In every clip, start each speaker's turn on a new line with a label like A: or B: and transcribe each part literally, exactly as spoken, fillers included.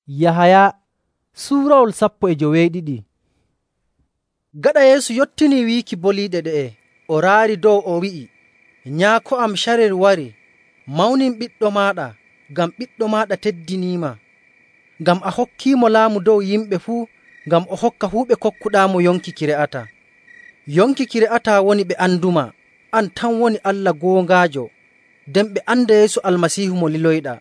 A: Yahaya suurawol sappo e joweeɗiɗi. Gaɗa Yeesu yottini wiiki boliiɗe ɗe'e, o raari dow o wi'i, “Nyaako am carel wari, mawnin ɓiɗɗo maaɗa, ngam ɓiɗɗo maaɗa teddiniima. Ngam a hokkiimo laamu dow yimɓe fuu, ngam o hokka fuu ɓe kokkuɗaamo yonki ki re'ataa. Yonki ki re'ataa woni ɓe anduma, an tan woni Allah goongaajo, nden ɓe anda Yeesu Almasiihu mo liloyɗaa.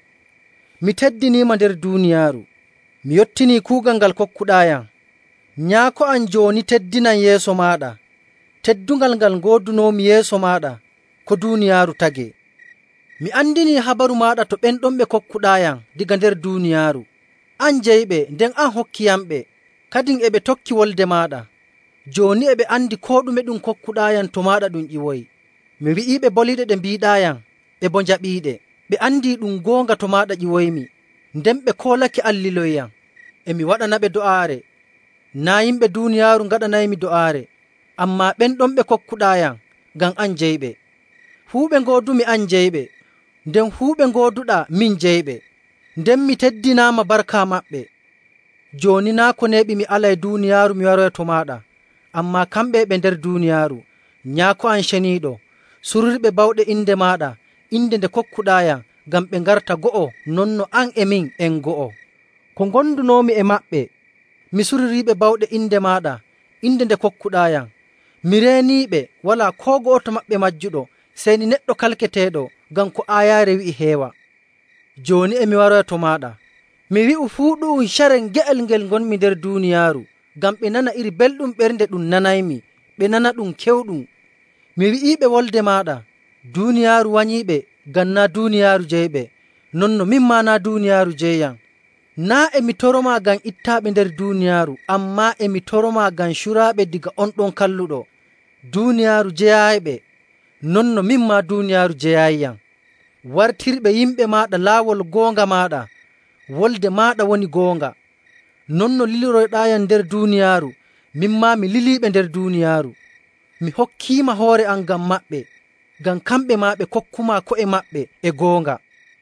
A: Mi teddiniima nder duuniyaaru. Mi yottinii kuugal ngal kokkuɗaayam. Nyaako am jooni teddinan yeeso maaɗa, teddungal ngal ngoodunoomi yeeso maaɗa ko duuniyaaru tagee. Mi andinii habaru maaɗa to ɓen ɗon ɓe kokkuɗaayam diga nder duuniyaaru. An jeyiɓe, nden an hokkiyamɓe, kadin e ɓe tokki wolde maaɗa. Jooni e ɓe andi koo ɗume ɗum kokkuɗaayam to maaɗa ɗum ƴiwoyi. Mi wi'iiɓe boliiɗe ɗe mbiiɗaayam, ɓe boo njaɓiiɗe. Ɓe andii ɗum goonga to maaɗa ƴiwoymi, nden ɓe koolake an liloyam. E mi waɗanaɓe do'aare. Naa yimɓe duuniyaaru ngaɗanaymi do'aare, ammaa ɓen ɗon ɓe kokkuɗaayam, ngam an jeyiɓe. Fuu ɓe ngoodumi an jeyiɓe, nden fuu ɓe ngooduɗaa min jeyiɓe, nden mi teddinaama barka maɓɓe. Jooni naa ko neeɓi mi alay duuniyaaru mi waroya to maaɗa, ammaa kamɓe ɓe nder duuniyaaru. Nyaako am ceniiɗo, surirɓe bawɗe inde maaɗa, inde nde kokkuɗaayam, ngam ɓe ngarta go'o non no an e min en go'o. Ko ngondunoomi e maɓɓe, mi suririiɓe bawɗe inde maaɗa, inde nde kokkuɗaayam. Mi reeniiɓe, walaa koo go'oto maɓɓe majjuɗo, sey ni neɗɗo kalketeeɗo, ngam ko aayaare wi'i heewa. Jooni e mi waroya to maaɗa. Mi wi'u fuu ɗu'um carel nge'el ngel ngonmi nder duuniyaaru, ngam ɓe nana iri belɗum ɓernde ɗum nanaymi, ɓe nana ɗum kewɗum. Mi wi'iiɓe wolde maaɗa. Duuniyaaru wanyiiɓe, ngam naa duuniyaaru jeyiɓe, non no min maa naa duuniyaaru jeyiyam. Naa e mi toromaa ngam ittaaɓe nder duuniyaaru, ammaa e mi toromaa ngam curaaɓe diga on ɗon kalluɗo. Duuniyaaru jeyaayiɓe, non no min maa duuniyaaru jeyaayiyam. Wartirɓe yimɓe maaɗa laawol goonga maaɗa, wolde maaɗa woni goonga. Non no liliroyɗaayam nder duuniyaaru, min maa mi liliiɓe nder duuniyaaru. Mi hokkiima hoore am ngam maɓɓe, ngam kamɓe maa ɓe kokkumaa ko'e maɓɓe e goonga.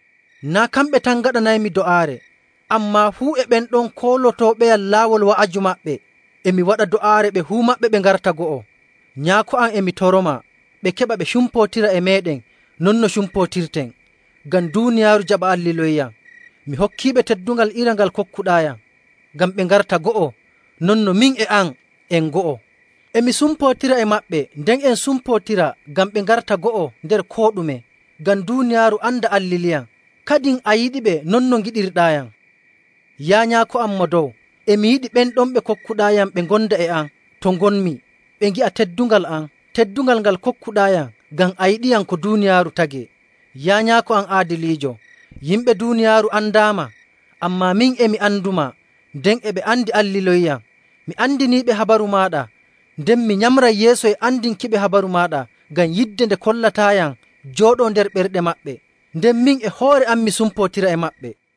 A: Naa kamɓe tan ngaɗanaymi do'aare, ammaa fuu e ɓen ɗon koolotooɓeyam laawol wa'aju maɓɓe, e mi waɗa do'aare ɓe fuu maɓɓe ɓe ngarta go'o. Nyaako am e mi toroma, ɓe keɓa ɓe cumpootira e meeɗen non no cumpootirten, ngam duuniyaaru jaɓa an liloyiyam. Mi hokkiiɓe teddungal ira ngal kokkuɗaayam, ngam ɓe ngarta go'o non no min e an en go'o. E mi sumpootira e maɓɓe, nden en sumpootira ngam ɓe ngarta go'o nder koo ɗume, ngam duuniyaaru anda an liliyam, kadin a yiɗiɓe non no ngiɗirɗaayam. Yaa Nyaako am mo dow, e mi yiɗi ɓen ɗon ɓe kokkuɗaayam ɓe ngonda e an to ngonmi, ɓe ngi'a teddungal an, teddungal ngal kokkuɗaayam, ngam a yiɗiyam ko duuniyaaru tagee. Yaa Nyaako am aadiliijo, yimɓe duuniyaaru andaama, ammaa min e mi anduma, nden e ɓe andi an liloyiyam. Mi andiniiɓe habaru maaɗa, nden mi nyamray yeeso e andinkiɓe habaru maaɗa, ngam yidde nde kollataayam jooɗoo nder ɓerɗe maɓɓe, nden min e hoore am mi sumpootira e maɓɓe.